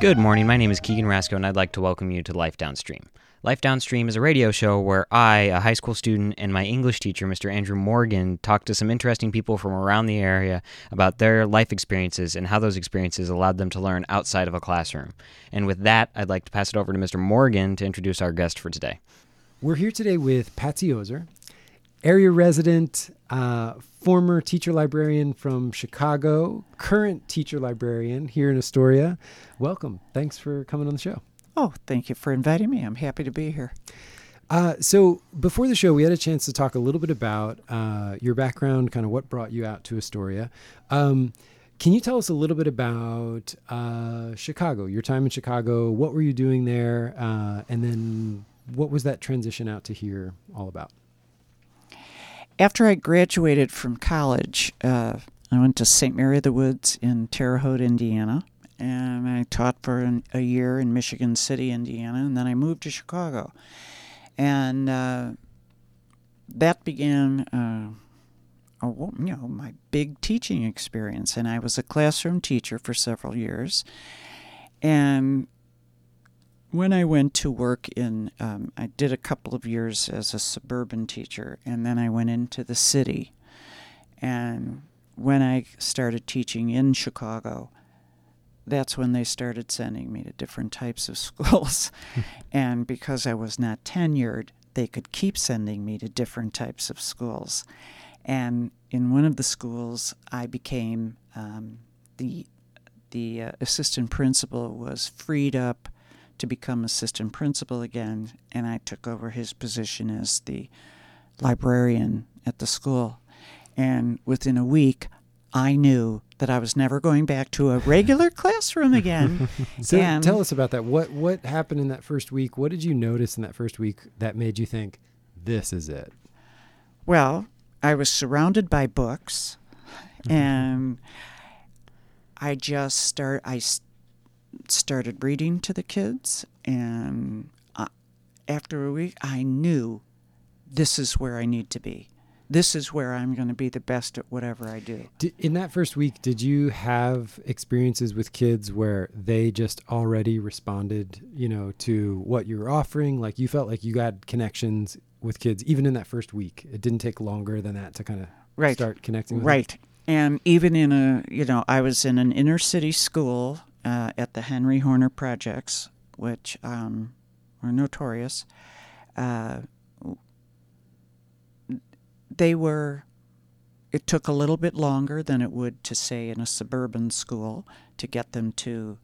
Good morning, my name is Keegan Rasco, and I'd like to welcome you to Life Downstream. Life Downstream is a radio show where I, a high school student, and my English teacher, Mr. Andrew Morgan, talk to some interesting people from around the area about their life experiences and how those experiences allowed them to learn outside of a classroom. And with that, I'd like to pass it over to Mr. Morgan to introduce our guest for today. We're here today with Patsy Ozer, area resident, former teacher librarian from Chicago, current teacher librarian here in Astoria. Welcome. Thanks for coming on the show. Oh, thank you for inviting me. I'm happy to be here. So before the show, we had a chance to talk a little bit about your background, kind of what brought you out to Astoria. Can you tell us a little bit about Chicago, your time in Chicago? What were you doing there? And then what was that transition out to here all about? After I graduated from college, I went to St. Mary of the Woods in Terre Haute, Indiana, and I taught for a year in Michigan City, Indiana, and then I moved to Chicago. And that began, my big teaching experience, and I was a classroom teacher for several years. And when I went to work I did a couple of years as a suburban teacher, and then I went into the city. And when I started teaching in Chicago, that's when they started sending me to different types of schools. And because I was not tenured, they could keep sending me to different types of schools. And in one of the schools, I became the assistant principal was freed up to become assistant principal again, and I took over his position as the librarian at the school. And within a week, I knew that I was never going back to a regular classroom again. So tell us about that. What happened in that first week? What did you notice in that first week that made you think, this is it? Well, I was surrounded by books, and I started reading to the kids, and after a week, I knew this is where I need to be. This is where I'm going to be the best at whatever I do. In that first week, did you have experiences with kids where they just already responded, to what you were offering? Like you felt like you got connections with kids even in that first week. It didn't take longer than that to kind of start connecting with them? And even I was in an inner city school at the Henry Horner Projects, which are notorious. It took a little bit longer than it would to say in a suburban school to get them to,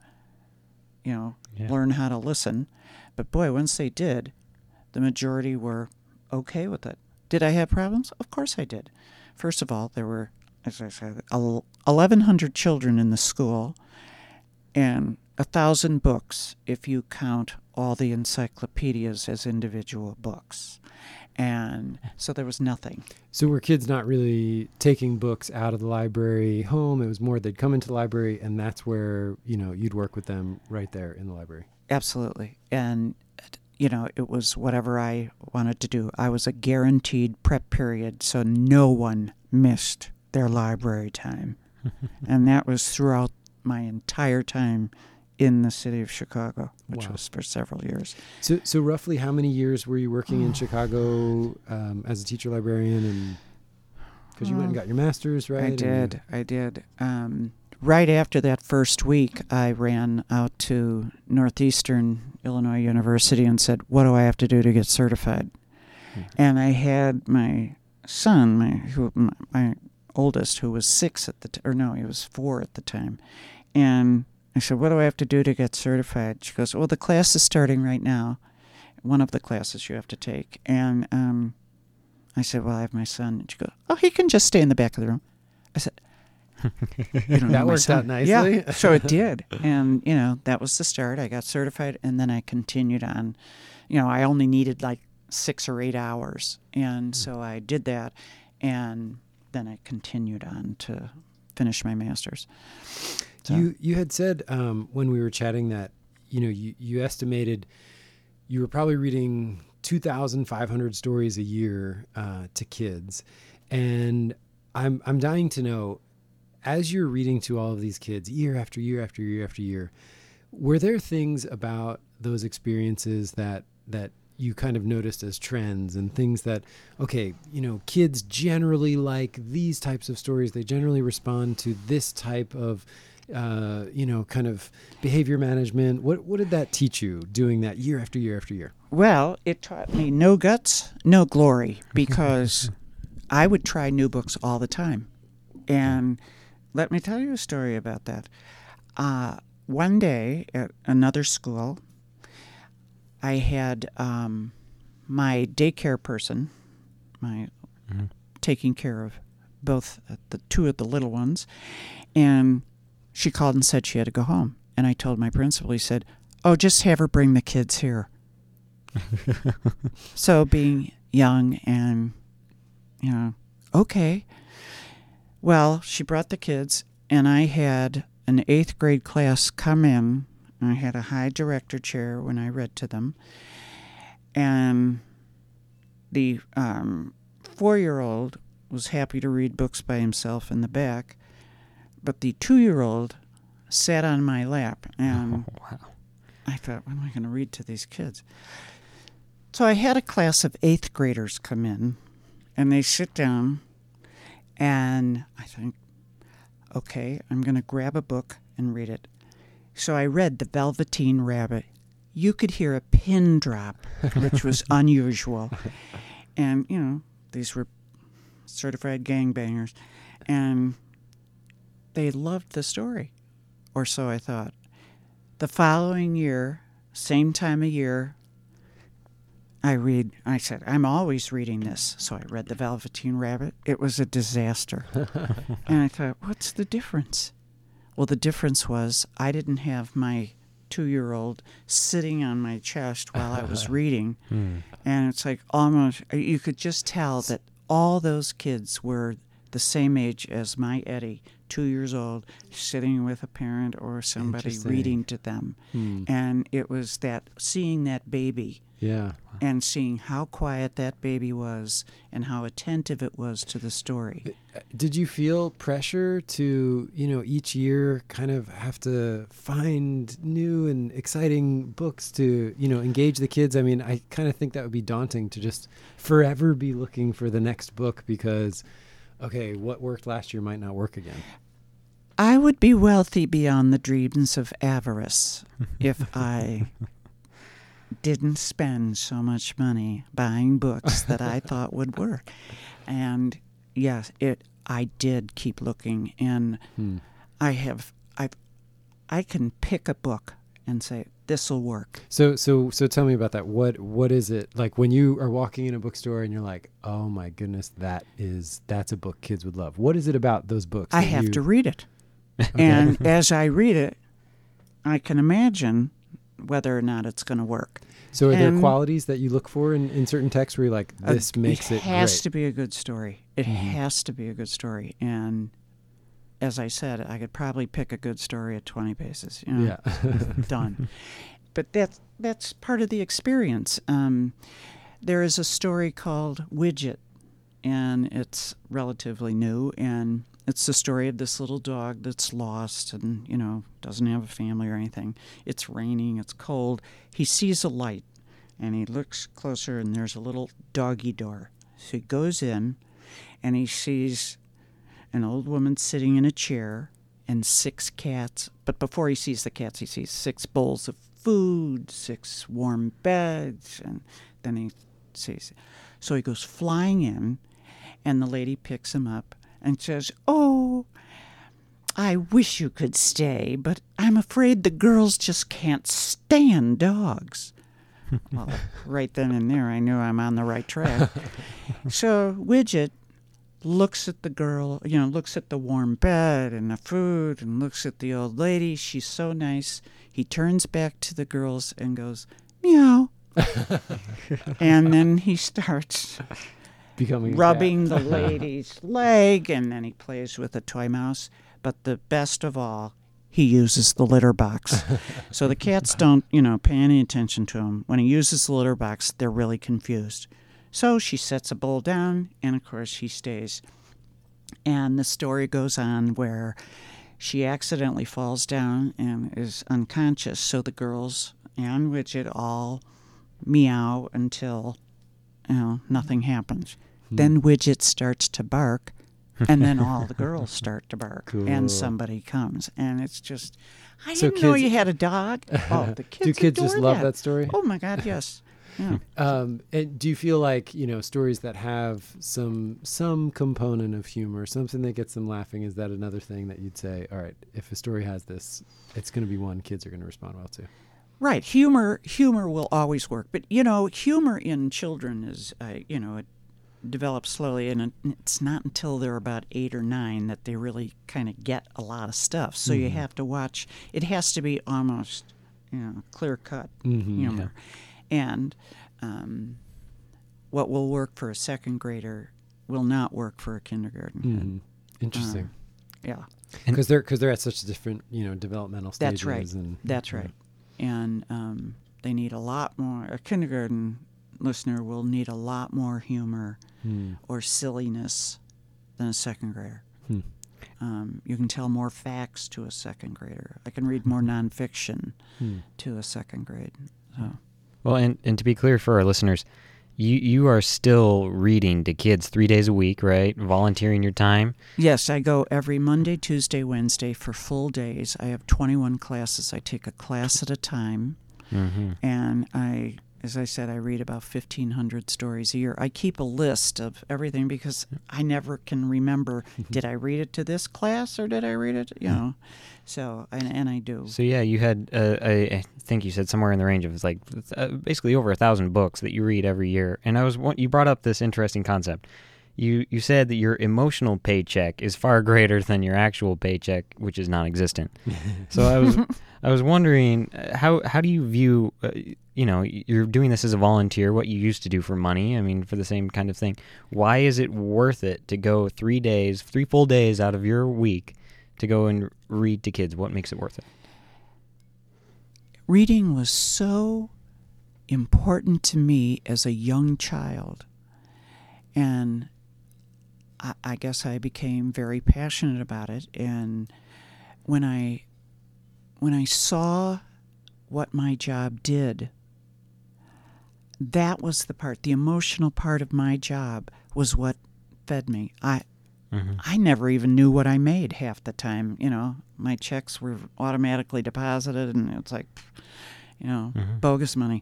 learn how to listen. But boy, once they did, the majority were okay with it. Did I have problems? Of course I did. First of all, there were, as I said, 1,100 children in the school and 1,000 books if you count all the encyclopedias as individual books. And so there was nothing. So were kids not really taking books out of the library home? It was more they'd come into the library, and that's where, you'd work with them right there in the library. Absolutely. And, it was whatever I wanted to do. I was a guaranteed prep period, so no one missed their library time. And that was throughout my entire time in the city of Chicago, which was for several years. So roughly how many years were you working in Chicago as a teacher librarian? And because you went and got your master's, right? I did. Right after that first week, I ran out to Northeastern Illinois University and said, what do I have to do to get certified? Mm-hmm. And I had my son, my oldest, who was 6 at the time, he was 4 at the time. And I said, what do I have to do to get certified? She goes, well, the class is starting right now. One of the classes you have to take. And I said, well, I have my son. And she goes, oh, he can just stay in the back of the room. I said, you don't know that my worked son. out nicely. Yeah, so it did. And, that was the start. I got certified, and then I continued on. I only needed like 6 or 8 hours. And so I did that, and then I continued on to finish my master's. So. You had said when we were chatting that, you estimated you were probably reading 2,500 stories a year to kids. And I'm dying to know, as you're reading to all of these kids year after year after year after year, Were there things about those experiences that you kind of noticed as trends and things that, okay, kids generally like these types of stories. They generally respond to this type of, kind of behavior management. What did that teach you doing that year after year after year? Well, it taught me no guts, no glory, because I would try new books all the time. And let me tell you a story about that. One day at another school, I had my daycare person, taking care of both the two of the little ones, and she called and said she had to go home. And I told my principal, he said, "Oh, just have her bring the kids here." So being young and, okay. Well, she brought the kids, and I had an 8th grade class come in. I had a high director chair when I read to them. And the 4-year-old was happy to read books by himself in the back, but the 2-year-old sat on my lap, and I thought, what am I going to read to these kids? So I had a class of 8th graders come in, and they sit down, and I think, okay, I'm going to grab a book and read it. So I read The Velveteen Rabbit. You could hear a pin drop, which was unusual. And, these were certified gangbangers. And they loved the story. Or so I thought. The following year, same time of year, I said, I'm always reading this. So I read The Velveteen Rabbit. It was a disaster. And I thought, what's the difference? Well, the difference was I didn't have my 2-year-old sitting on my chest while I was reading. And it's like almost, you could just tell that all those kids were the same age as my Eddie, 2 years old, sitting with a parent or somebody reading to them. And it was that seeing that baby. Yeah. And seeing how quiet that baby was and how attentive it was to the story. Did you feel pressure to, each year kind of have to find new and exciting books to, engage the kids? I mean, I kind of think that would be daunting to just forever be looking for the next book because, okay, what worked last year might not work again. I would be wealthy beyond the dreams of avarice if I didn't spend so much money buying books that I thought would work. And yes, I did keep looking, and I can pick a book and say this'll work. So tell me about that. What is it like when you are walking in a bookstore and you're like, oh my goodness, that's a book kids would love? What is it about those books? I have to read it. And as I read it, I can imagine whether or not it's going to work. So are there qualities that you look for in certain texts where you're like, this makes it great? It has to be a good story. It has to be a good story. And as I said, I could probably pick a good story at 20 paces. Yeah. Done. But that's part of the experience. There is a story called Widget, and it's relatively new, and it's the story of this little dog that's lost and, doesn't have a family or anything. It's raining, it's cold. He sees a light, and he looks closer, and there's a little doggy door. So he goes in, and he sees an old woman sitting in a chair and 6 cats. But before he sees the cats, he sees 6 bowls of food, 6 warm beds, and then he sees. So he goes flying in, and the lady picks him up and says, "Oh, I wish you could stay, but I'm afraid the girls just can't stand dogs." Well, right then and there, I knew I'm on the right track. So Widget looks at the girl, looks at the warm bed and the food and looks at the old lady. She's so nice. He turns back to the girls and goes, "Meow." And then he starts becoming rubbing the lady's leg, and then he plays with a toy mouse. But the best of all, he uses the litter box. So the cats don't, pay any attention to him. When he uses the litter box, they're really confused. So she sets a bowl down, and of course he stays. And the story goes on where she accidentally falls down and is unconscious. So the girls and Widget all meow until nothing happens. Then Widget starts to bark, and then all the girls start to bark, Cool. and somebody comes, and it's just, I So didn't know kids- you had a dog. Oh, the kids Do kids just adore love that story? Oh my God, yes. Yeah. And do you feel like, stories that have some component of humor, something that gets them laughing, is that another thing that you'd say, all right, if a story has this, it's going to be one kids are going to respond well to? Right. Humor will always work. But, humor in children is, it develops slowly, and it's not until they're about 8 or 9 that they really kind of get a lot of stuff. So you have to watch. It has to be almost, clear-cut humor. Yeah. And what will work for a second grader will not work for a kindergarten kid. Interesting. Yeah. Because they're at such different, developmental stages. That's right. And, That's right. And they need a lot more. A kindergarten listener will need a lot more humor or silliness than a second grader. You can tell more facts to a second grader. I can read more nonfiction to a second grade. So. Well, and to be clear for our listeners, you are still reading to kids 3 days a week, right? Volunteering your time. Yes, I go every Monday, Tuesday, Wednesday for full days. I have 21 classes. I take a class at a time. And as I said, I read about 1,500 stories a year. I keep a list of everything because I never can remember, did I read it to this class or did I read it? So, and I do. So yeah, you had, I think you said somewhere in the range of basically over 1,000 books that you read every year. And you brought up this interesting concept. You said that your emotional paycheck is far greater than your actual paycheck, which is non-existent. So I was wondering, how do you view, you're doing this as a volunteer, what you used to do for money, I mean, for the same kind of thing. Why is it worth it to go 3 full days out of your week to go and read to kids? What makes it worth it? Reading was so important to me as a young child. And I guess I became very passionate about it. And when I saw what my job did, that was the emotional part of my job was what fed me. I never even knew what I made half the time. My checks were automatically deposited, and it's like, bogus money.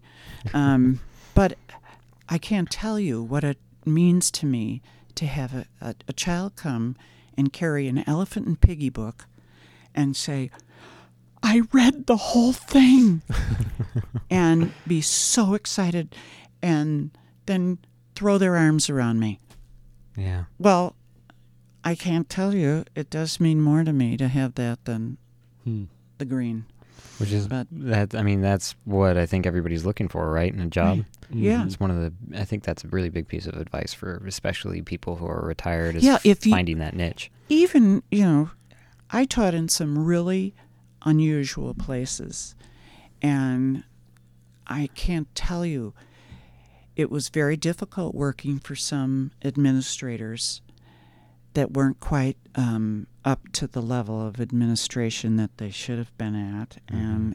But I can't tell you what it means to me to have a child come and carry an Elephant and Piggie book and say, I read the whole thing, and be so excited, and then throw their arms around me. Yeah. Well, I can't tell you. It does mean more to me to have that than the green. Which is, that's what I think everybody's looking for, right, in a job. Right. Yeah. It's I think that's a really big piece of advice for especially people who are retired, finding that niche. Even, I taught in some really unusual places, and I can't tell you, it was very difficult working for some administrators that weren't quite up to the level of administration that they should have been at. And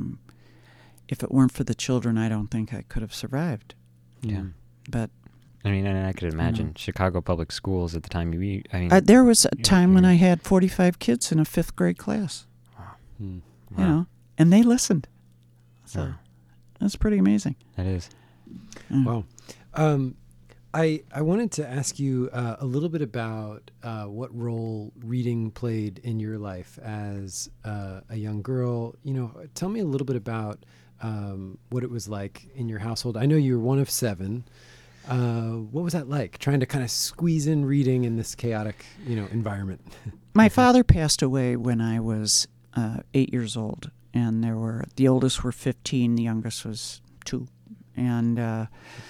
if it weren't for the children, I don't think I could have survived. Yeah. But I mean, and I could imagine Chicago Public Schools at the time. There was a time when I had 45 kids in a 5th grade class. Wow. And they listened. So that's pretty amazing. That is. Wow. I wanted to ask you a little bit about what role reading played in your life as a young girl. Tell me a little bit about what it was like in your household. I know you were one of 7. What was that like, trying to kind of squeeze in reading in this chaotic, environment? My father passed away when I was 8 years old, and the oldest were 15, the youngest was 2, and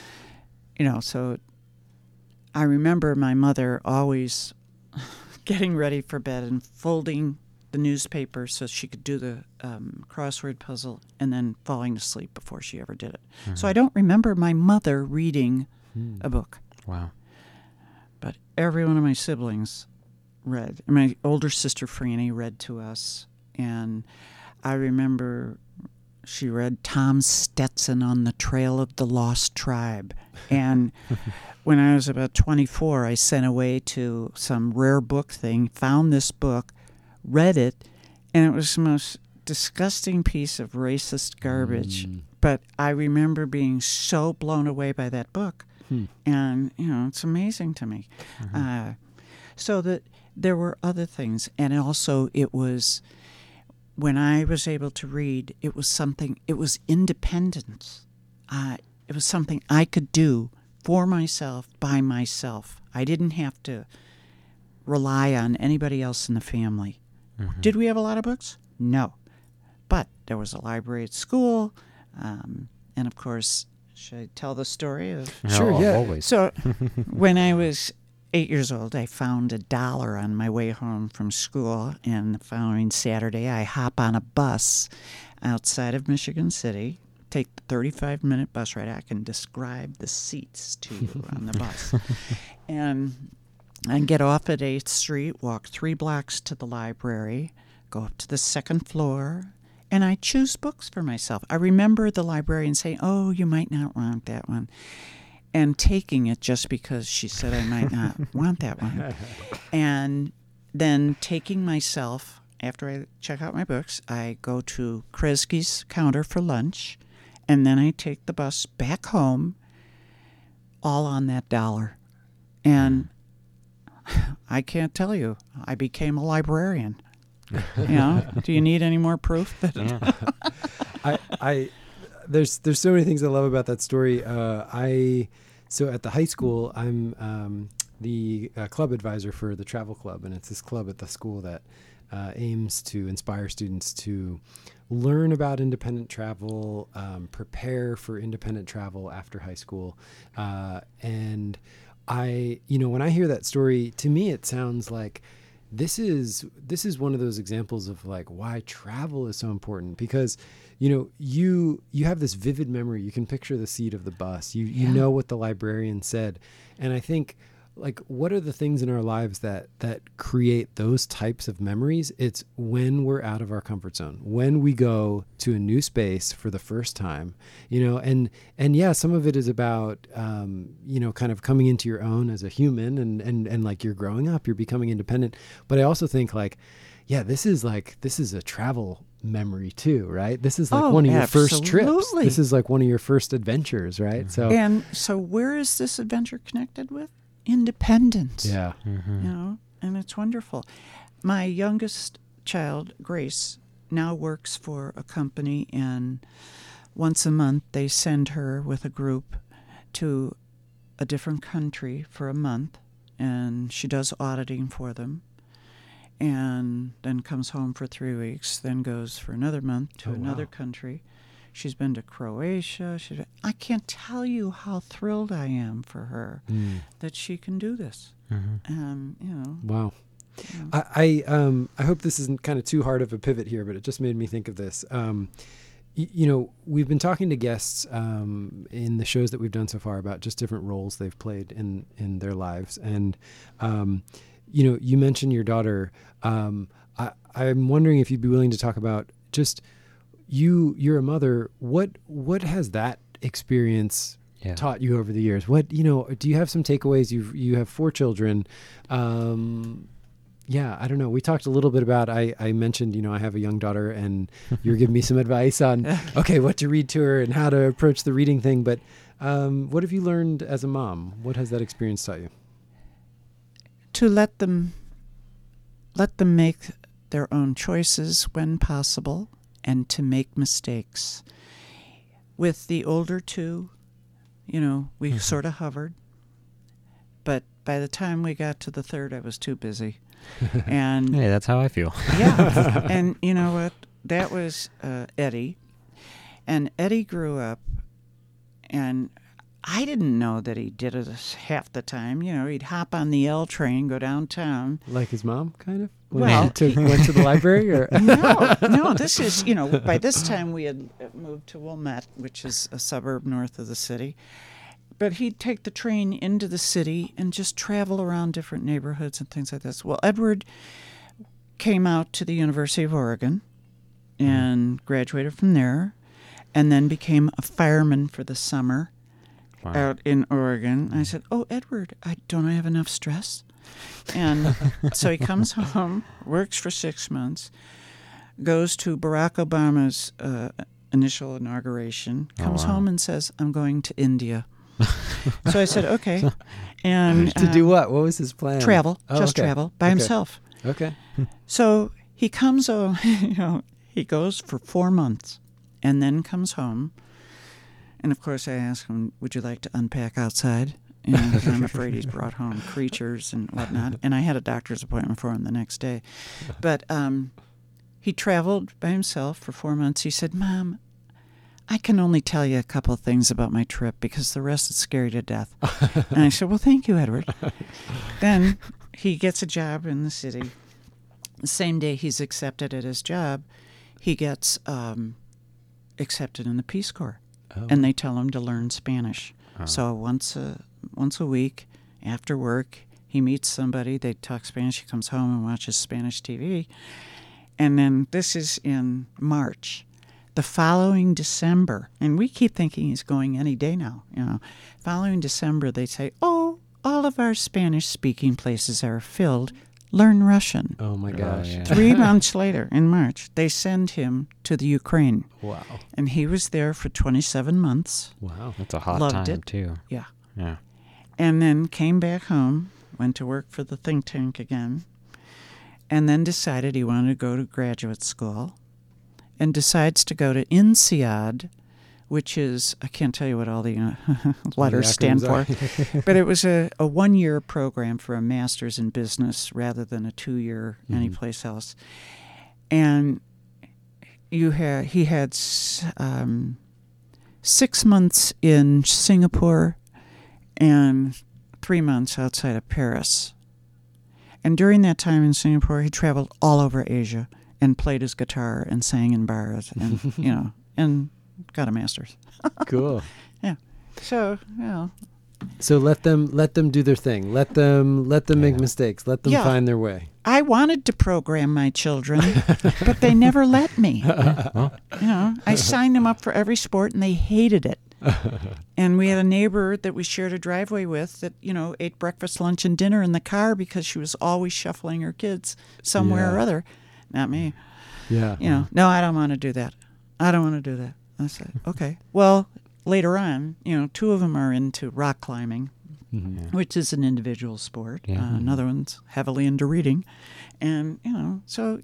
so I remember my mother always getting ready for bed and folding the newspaper so she could do the crossword puzzle and then falling asleep before she ever did it. So I don't remember my mother reading a book. Wow. But every one of my siblings read. My older sister Franny read to us, and I remember she read Tom Stetson on the Trail of the Lost Tribe. And when I was about 24, I sent away to some rare book thing, found this book, read it, and it was the most disgusting piece of racist garbage. But I remember being so blown away by that book. And, it's amazing to me. So that there were other things. And also it was, when I was able to read, it was independence. It was something I could do for myself, by myself. I didn't have to rely on anybody else in the family. Did we have a lot of books? No. But there was a library at school. And, of course, should I tell the story of... Sure, yeah. Always. So when I was 8 years old, I found $1 on my way home from school, and the following Saturday, I hop on a bus outside of Michigan City, take the 35-minute bus ride. I can describe the seats to you on the bus. And I get off at 8th Street, walk 3 blocks to the library, go up to the 2nd floor, and I choose books for myself. I remember the librarian saying, "Oh, you might not want that one," and taking it just because she said I might not want that one. And then taking myself, after I check out my books, I go to Kresge's counter for lunch, and then I take the bus back home, all on that $1. And I can't tell you, I became a librarian. Do you need any more proof? There's so many things I love about that story. So at the high school, I'm the club advisor for the travel club, and it's this club at the school that aims to inspire students to learn about independent travel, prepare for independent travel after high school. And when I hear that story, to me, it sounds like this is one of those examples of like why travel is so important, because you have this vivid memory. You can picture the seat of the bus. You know what the librarian said. And I think, like, what are the things in our lives that create those types of memories? It's when we're out of our comfort zone, when we go to a new space for the first time, and yeah, some of it is about, kind of coming into your own as a human and like you're growing up, you're becoming independent. But I also think like, yeah, this is a travel memory too, right? This is like one of your first trips. This is like one of your first adventures, right? So where is this adventure connected with? Independence. Yeah. And it's wonderful. My youngest child, Grace, now works for a company, and once a month they send her with a group to a different country for a month, and she does auditing for them, and then comes home for 3 weeks, then goes for another month to another country. She's been to Croatia. I can't tell you how thrilled I am for her that she can do this. Wow. I hope this isn't kind of too hard of a pivot here, but it just made me think of this. We've been talking to guests in the shows that we've done so far about just different roles they've played in their lives. And, you mentioned your daughter. I'm wondering if you'd be willing to talk about just... You're a mother. What has that experience taught you over the years? What, do you have some takeaways? You have 4 children. I don't know. We talked a little bit about, I mentioned, I have a young daughter, and you're giving me some advice on, what to read to her and how to approach the reading thing. But what have you learned as a mom? What has that experience taught you? To let them make their own choices when possible, and to make mistakes. With the older 2, we sort of hovered. But by the time we got to the 3rd, I was too busy. And hey, that's how I feel. Yeah. And you know what? That was Eddie. And Eddie grew up, and I didn't know that he did it half the time. He'd hop on the L train, go downtown. Like his mom, kind of? Went to the library? Or No, this is, by this time we had moved to Wilmette, which is a suburb north of the city. But he'd take the train into the city and just travel around different neighborhoods and things like this. Well, Edward came out to the University of Oregon and graduated from there, and then became a fireman for the summer out in Oregon. I said, "Oh, Edward, don't I have enough stress?" And so he comes home, works for 6 months, goes to Barack Obama's initial inauguration, comes home and says, "I'm going to India." So I said, "Okay." And to do what? What was his plan? Travel, okay. travel by himself. Okay. So he comes, he goes for 4 months and then comes home. And of course I ask him, "Would you like to unpack outside?" And I'm afraid he's brought home creatures and whatnot. And I had a doctor's appointment for him the next day. But he traveled by himself for 4 months. He said, "Mom, I can only tell you a couple of things about my trip because the rest is scary to death." And I said, "Well, thank you, Edward." Then he gets a job in the city. The same day he's accepted at his job, he gets accepted in the Peace Corps. Oh. And they tell him to learn Spanish. So once a week after work, he meets somebody, they talk Spanish, he comes home and watches Spanish TV. And then this is in March. The following December, and we keep thinking he's going any day now, following December they say, "Oh, all of our Spanish-speaking places are filled. Learn Russian." Oh my gosh. yeah. 3 months later, in March, they send him to the Ukraine. Wow. And he was there for 27 months. Wow. That's a hot Loved time, it. too. Yeah. Yeah. And then came back home, went to work for the think tank again, and then decided he wanted to go to graduate school, and decides to go to INSEAD, which is, I can't tell you what all the letters stand for, but it was a 1-year program for a master's in business rather than a 2-year anyplace else. And he had 6 months in Singapore and 3 months outside of Paris. And during that time in Singapore, he traveled all over Asia and played his guitar and sang in bars and, and got a master's. Cool. Yeah. So, So let them do their thing. Let them make mistakes. Let them find their way. I wanted to program my children, but they never let me. I signed them up for every sport and they hated it. And we had a neighbor that we shared a driveway with that, ate breakfast, lunch, and dinner in the car because she was always shuffling her kids somewhere or other. Not me. Yeah. No, I don't want to do that. I don't want to do that. I said, okay. Well, later on, 2 of them are into rock climbing, which is an individual sport. Yeah. Another one's heavily into reading. And, so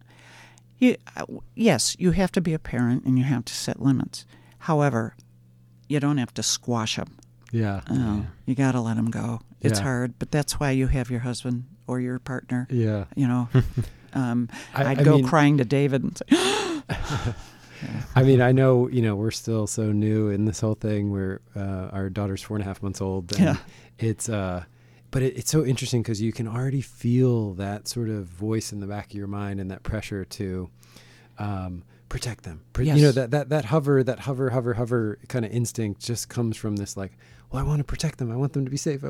yes, you have to be a parent and you have to set limits. However, you don't have to squash them. Yeah. You got to let them go. It's Yeah. hard, but that's why you have your husband or your partner. Yeah. I'd go crying to David and say, I mean, I know, we're still so new in this whole thing where our daughter's 4.5 months old. And it's, but it's so interesting because you can already feel that sort of voice in the back of your mind and that pressure to protect them. Yes. That hover kind of instinct just comes from this like, well, I want to protect them. I want them to be safe.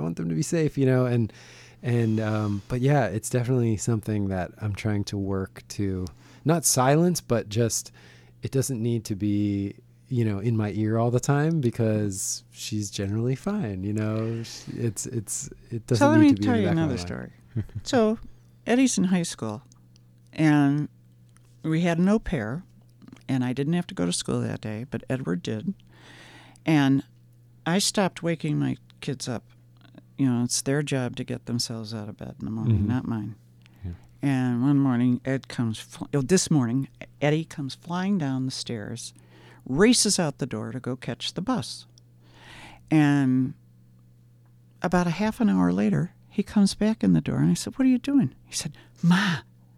But yeah, it's definitely something that I'm trying to work to not silence, but just, it doesn't need to be, in my ear all the time because she's generally fine. It doesn't so let need me to be tell in the you back of my another mind. story. So Eddie's in high school, and we had an au pair, and I didn't have to go to school that day, but Edward did. And I stopped waking my kids up. It's their job to get themselves out of bed in the morning, not mine. Yeah. And one morning, this morning, Eddie comes flying down the stairs, races out the door to go catch the bus. And about a half an hour later, he comes back in the door, and I said, "What are you doing?" He said, "Ma,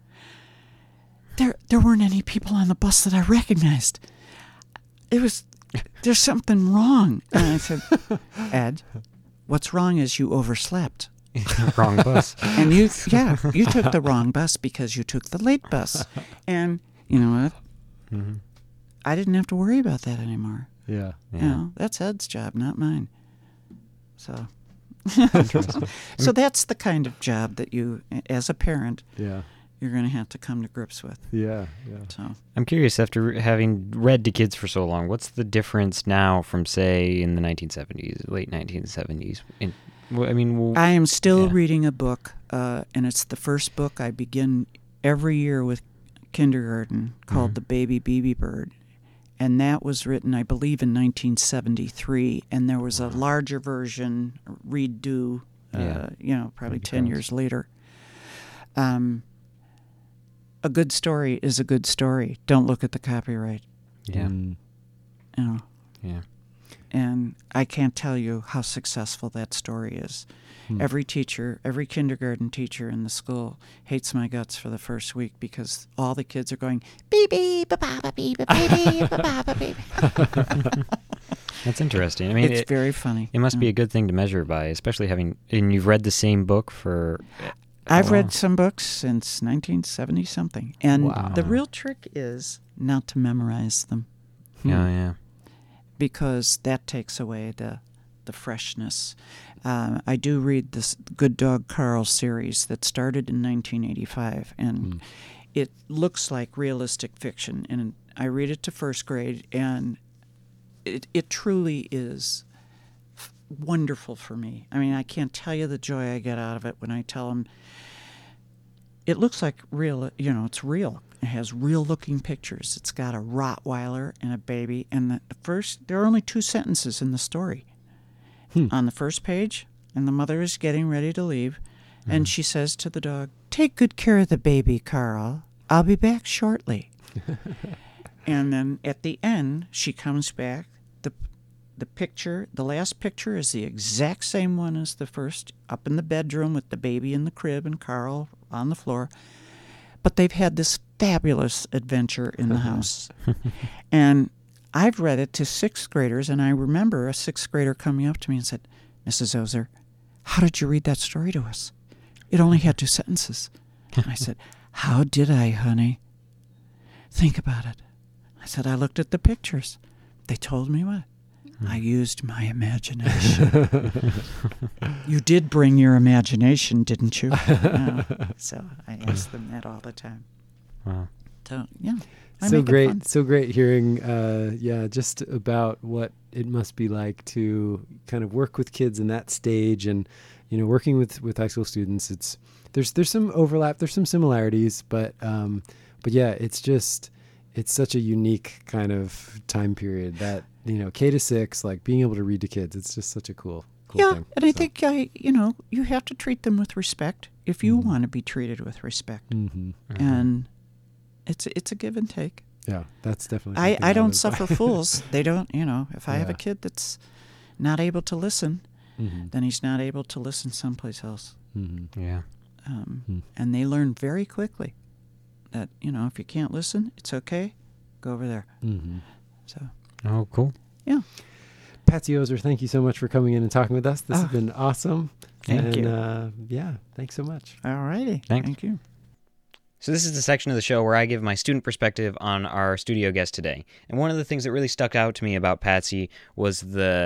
there weren't any people on the bus that I recognized. There's something wrong." And I said, "Ed, what's wrong is you overslept." Wrong bus. And you took the wrong bus because you took the late bus. And you know what? I didn't have to worry about that anymore. Yeah. That's Ed's job, not mine. So, Interesting. so that's the kind of job that you, as a parent, Yeah. you're going to have to come to grips with. Yeah. So, I'm curious, after having read to kids for so long, what's the difference now from, say, in the 1970s, late 1970s? I am still Yeah. reading a book, and it's the first book I begin every year with kindergarten, called Mhm. The Baby Beebe Bird. And that was written, I believe, in 1973. And there was a larger version, redo, Yeah. probably Big 10 difference. years later. A good story is a good story. Don't look at the copyright, Yeah. Mm. you know. Yeah. And I can't tell you how successful that story is. Every teacher, every kindergarten teacher in the school hates my guts for the first week because all the kids are going, beep, beep, ba, ba, ba, beep, ba, beep, beep, ba, ba, ba, beep. That's interesting. I mean, It's very funny. it must be a good thing to measure by, especially having, and you've read the same book for... I've how read long? some books since 1970-something. And Wow. the real trick is not to memorize them, Yeah. because that takes away the freshness. I do read this Good Dog Carl series that started in 1985, and it looks like realistic fiction. And I read it to first grade, and it truly is wonderful for me. I mean, I can't tell you the joy I get out of it when I tell them it looks like real, it's real. It has real-looking pictures. It's got a Rottweiler and a baby, and there are only 2 sentences in the story. On the first page, and the mother is getting ready to leave, and she says to the dog, "Take good care of the baby, Carl. I'll be back shortly." And then at the end, she comes back. The picture, the last picture, is the exact same one as the first, up in the bedroom with the baby in the crib and Carl on the floor. But they've had this fabulous adventure in the house. And I've read it to 6th graders, and I remember a 6th grader coming up to me and said, "Mrs. Ozer, how did you read that story to us? It only had 2 sentences." And I said, "How did I, honey? Think about it." I said, "I looked at the pictures. They told me what? I used my imagination." You did bring your imagination, didn't you? So I ask them that all the time. Wow. So, yeah. I So make it great, fun. so great hearing, just about what it must be like to kind of work with kids in that stage, and working with high school students. There's some overlap, there's some similarities, but yeah, it's such a unique kind of time period that K to 6, like being able to read to kids, it's just such a cool Yeah, thing. and I think you have to treat them with respect if you want to be treated with respect, Mm-hmm. and it's a give and take. Yeah, that's definitely. I something don't live suffer by. fools. They don't, if I have a Yeah. kid that's not able to listen, Mhm. then he's not able to listen someplace else. Mhm. Yeah. And they learn very quickly that, if you can't listen, it's okay. Go over there. Mhm. So, Oh, cool. yeah. Patsy Ozer, thank you so much for coming in and talking with us. This has been awesome. Thank you. Yeah, thanks so much. All righty. Thanks. Thank you. So this is the section of the show where I give my student perspective on our studio guest today. And one of the things that really stuck out to me about Patsy was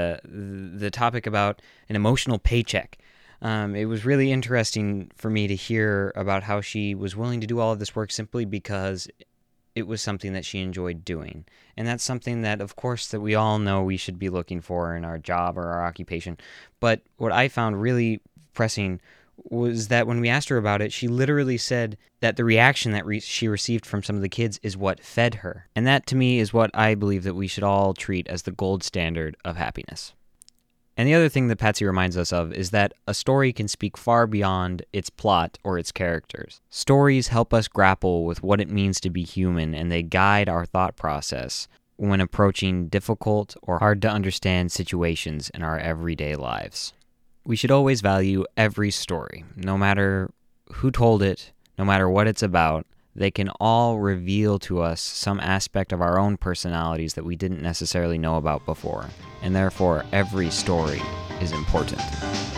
the topic about an emotional paycheck. It was really interesting for me to hear about how she was willing to do all of this work simply because it was something that she enjoyed doing. And that's something that, of course, that we all know we should be looking for in our job or our occupation. But what I found really pressing was that when we asked her about it, she literally said that the reaction that she received from some of the kids is what fed her. And that, to me, is what I believe that we should all treat as the gold standard of happiness. And the other thing that Patsy reminds us of is that a story can speak far beyond its plot or its characters. Stories help us grapple with what it means to be human, and they guide our thought process when approaching difficult or hard-to-understand situations in our everyday lives. We should always value every story, no matter who told it, no matter what it's about. They can all reveal to us some aspect of our own personalities that we didn't necessarily know about before, and therefore every story is important.